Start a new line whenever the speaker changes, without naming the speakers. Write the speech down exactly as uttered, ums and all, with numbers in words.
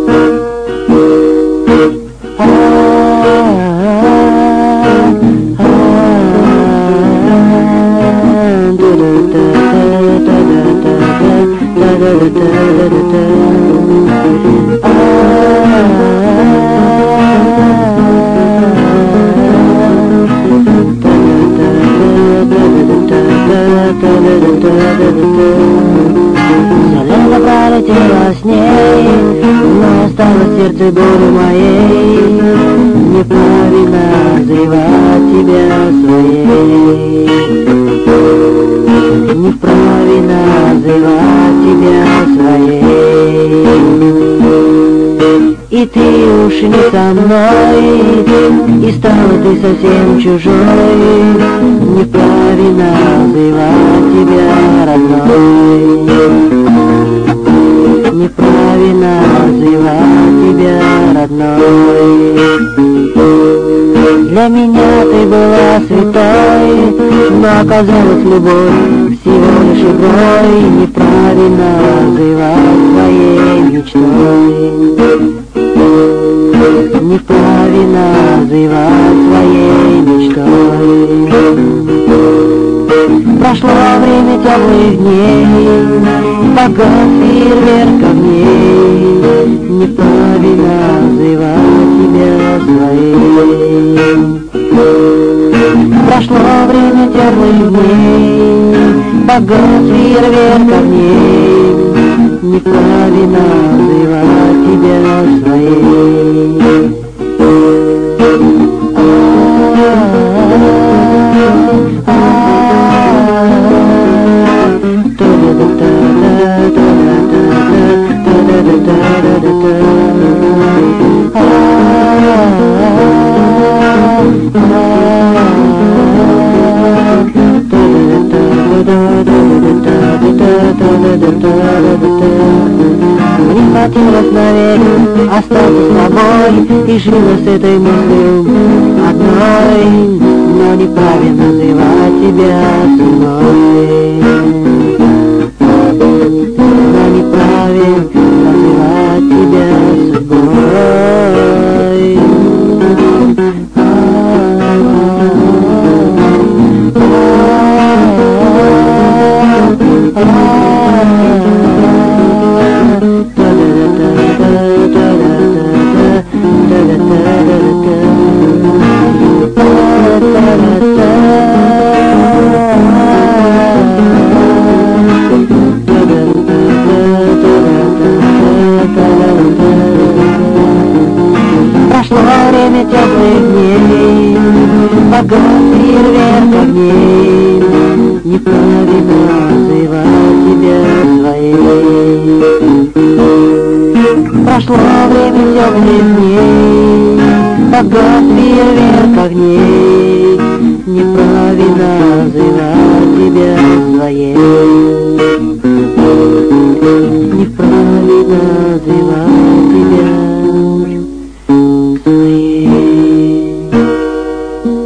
Солено пролетело с ней, но осталось сердце боли моей. Неправильно называть тебя своей, неправильно называть тебя своей. И ты уж не со мной, и стала ты совсем чужой. Неправильно называть тебя родной, неправильно называть тебя родной. Для меня ты была святой, но оказалась любовь всего лишь игрой. Неправильно называть своей мечтой, неправильно называть своей мечтой. Прошло время теплых дней, погас фейерверк огней. Неправильно называть тебя своей. Прошло время теплых дней, погас фейерверк огней. Неправильно называть тебя своей. Мне хотелось навек остаться с тобой и жила с этой мыслью одной, но неправильно называть тебя ценой, но неправильно называть тебя судьбой. Прошло время теплых дней, погас фейерверк огней. Неправильно называть тебя своей. Прошло время теплых дней, погас фейерверк огней. Неправильно называть тебя своей.